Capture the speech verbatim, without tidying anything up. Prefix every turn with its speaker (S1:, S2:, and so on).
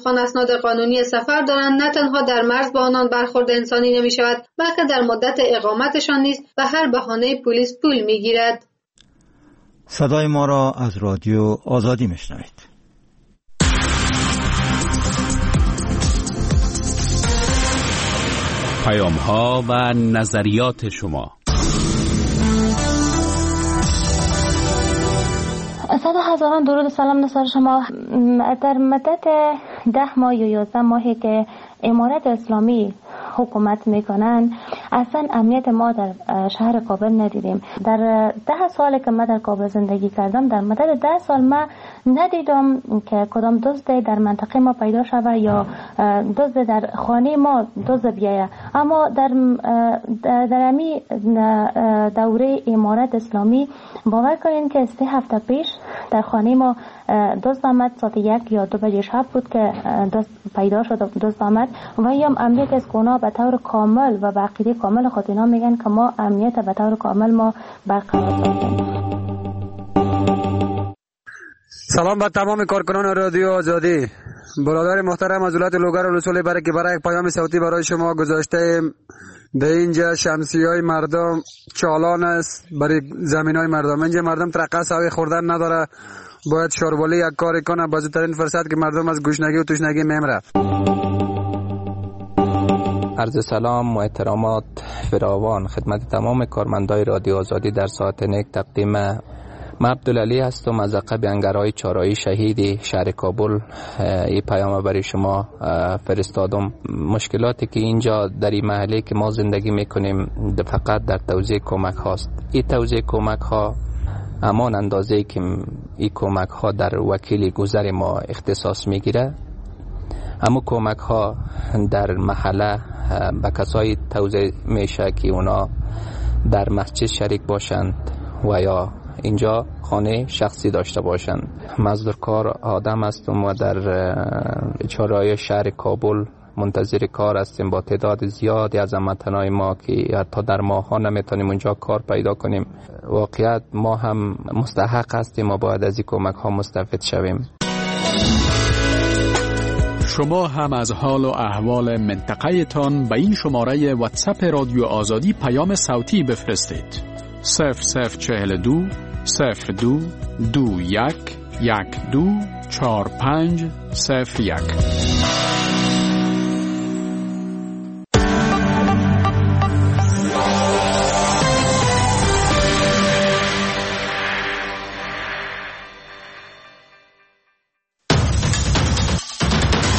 S1: افغان اسناد قانونی سفر دارند نه تنها در مرز با آنان برخورد انسانی نمی شود، بلکه در مدت اقامتشان نیز به هر بهانه پلیس پول می گیرد.
S2: صدای ما را از رادیو آزادی میشنوید.
S3: پیام‌ها و نظریات شما.
S4: صد هزاران درود و سلام نصار شما. در مدت ده ماه یا یازده ماهی که امارت اسلامی حکومت میکنن اصلا امنیت ما در شهر کابل ندیدیم. در ده سال که من در کابل زندگی کردم، در مدت ده سال من ندیدم که کدام دزد در منطقه ما پیدا شود یا دزد در خانه ما دزد بیایه. اما در در امی دوره امارت اسلامی باور کنین که سه هفته پیش در خانه ما دزد آمد. ساعت یک یا دو بجه شب بود که دزد پیدا شد، دزد آمد و یا امنیت از گناه به طور کامل و به عقیده کامل خود اینا میگن که ما امنیت به طور کامل ما برقرار داریم.
S5: سلام بر تمام کارکنان رادیو آزادی. برادر محترم از ولایت لوگر و رسول برای که برای یک پیام صوتی برای شما گذاشته. به اینجا شمسیای مردم چالان است برای زمینای مردم. اینجا مردم ترقص هاوی خوردن نداره، باید شاربالی یک کاری کنه بازترین فرصت که مردم از گوشنگی و توشنگی میمره.
S6: عرض سلام و احترامات فراوان خدمت تمام کارمندای رادیو آزادی در ساعت نیک تقدیم. من عبدالعلی هستم از عقب انگرهای چهارراهی شهید شهر کابل. این پیام برای شما فرستادم. مشکلاتی که اینجا در این محله که ما زندگی میکنیم فقط در توزیع کمک هاست. این توزیع کمک ها همان اندازه که این کمک ها در وکیل گذر ما اختصاص میگیره، اما کمک ها در محله به کسای توزیع میشه که اونا در مسجد شریک باشند و یا اینجا خانه شخصی داشته باشند. مزدور کار آدم هستم و در چهارراه شهر کابل منتظر کار هستیم با تعداد زیادی از هموطنان ما که حتی در ماه ها نمیتونیم اونجا کار پیدا کنیم. واقعیت ما هم مستحق هستیم و باید از این کمک ها مستفید شویم.
S3: شما هم از حال و احوال منطقه تان به این شماره واتساپ رادیو آزادی پیام صوتی بفرستید. صفر صفر چهل دو صفر دو دو یک یک دو چهار پنج صفر یک.